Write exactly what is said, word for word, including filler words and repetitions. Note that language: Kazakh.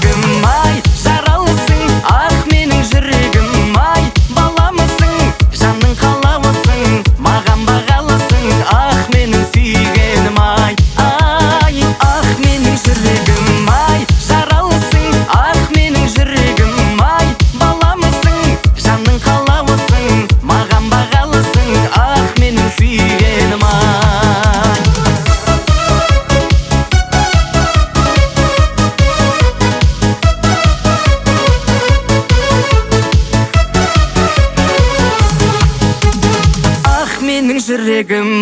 жүрегім ай, жаралысың, ақ менің жүрегім ай, баламысың, жанның қалауысың, маған бағалысың, ақ менің сүйгенім ай, ай, ақ менің жүрегім ай, жаралысың, ақ менің жүрегім ай, баламысың, жанның қалауысың, маған бағалысың, ақ менің сүйгенім ай. Менің жүрегім